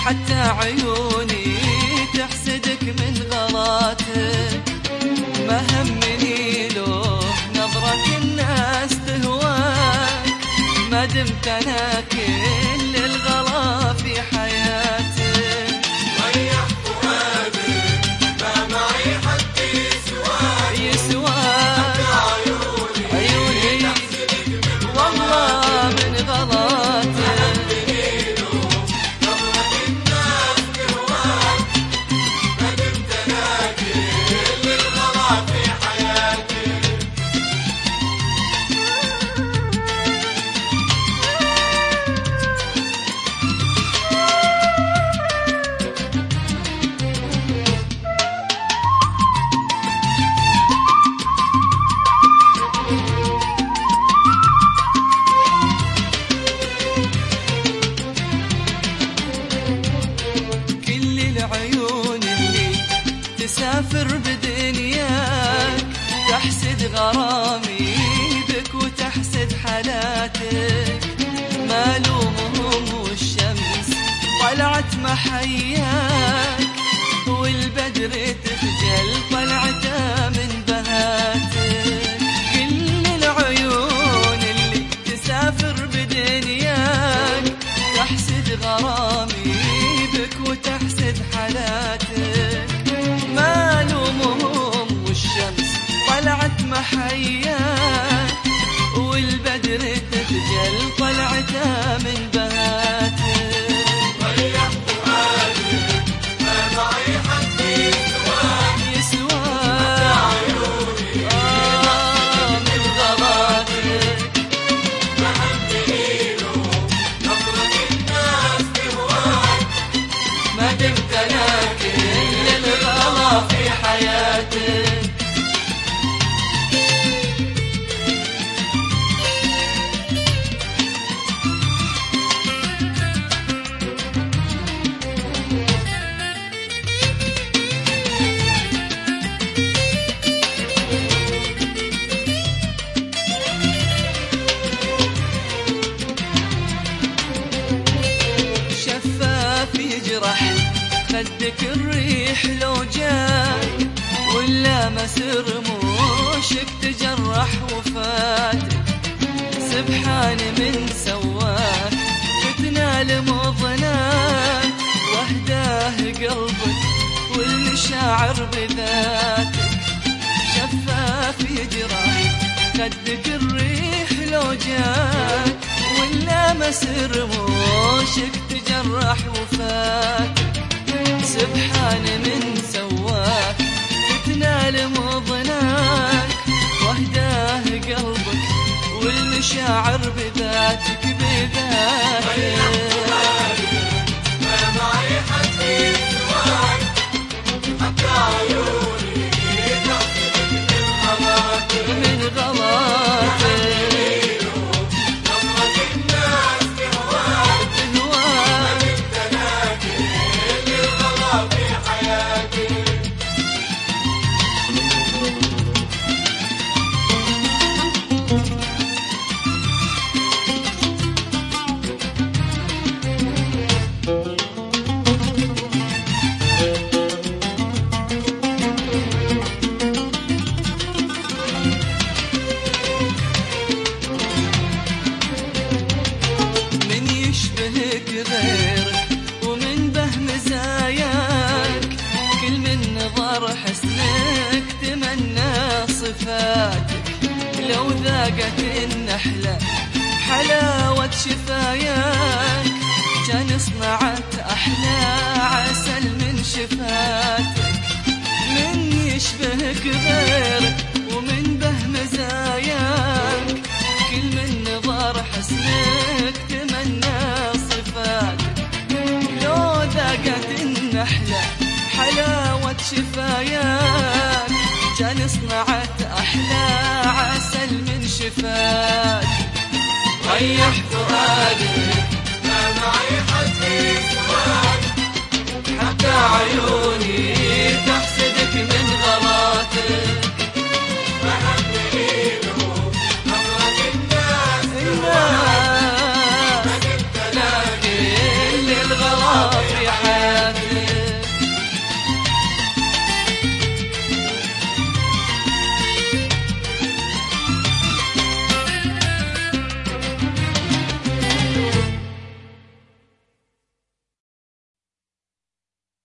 حتى عيوني تحسدك من غلاتك. ما همني لو نظرة الناس تهواك، ما دمت أنا كل الغلا في حياتك. ريح فؤادي ما معي حد يسواك، حتى عيوني تحسدك والله من غلاتك. العيون اللي تسافر بدنياك تحسد غرامي بك وتحسد حالاتك. ما لومهم والشمس طلعت محياك، والبدر تخجل طلعته من بهاتك. كل العيون اللي تسافر بدنياك تحسد غرامي بك وتحسد حالاتك. ما لومهم والشمس طلعت محياك، والبدر تخجل طلعته من بهاتك. ريح فؤادي ما معي حد يسواك، عيوني من غلاتك. ما همني له نظرة الناس تهواك، ما دمت أنا كل الغلا في حياتك. شفاف يجرح خدك الريح لو جاك، ولا مسر رموشك تجرح وفاتك. سبحان من سواك تنال مضناك، وهداه قلبك والمشاعر بذاتك. شفاف يجرح خدك الريح لو جاك، ولا مسر رموشك تجرح وفاتك. سبحان من سواك تنال مضناك، وهداه قلبك والمشاعر بذاتك بذاتك. ما معي حد يسواك، حتى عيوني تحسدك من غلاتك. من غلاتك نظرة الناس تهواك، تهواك. انت ناكل الغلا في حياتك. من يشبهك غيرك ومن به مزاياك، كل من نظر حسنك تمنى صفاتك. لو ذاقت النحلة حلاوة شفاياك، كان صنعت أحلى عسل من شفاتك. من يشبهك غيرك ومن به مزاياك، كل من نظر حسنك تمنى صفاتك. لو ذاقت النحلة حلاوة شفاياك، كان صنعت أحلى عسل من شفاتك. ريح فؤادك ما معي حد يسواك، حتى عيوني تحسدك من غلاتك.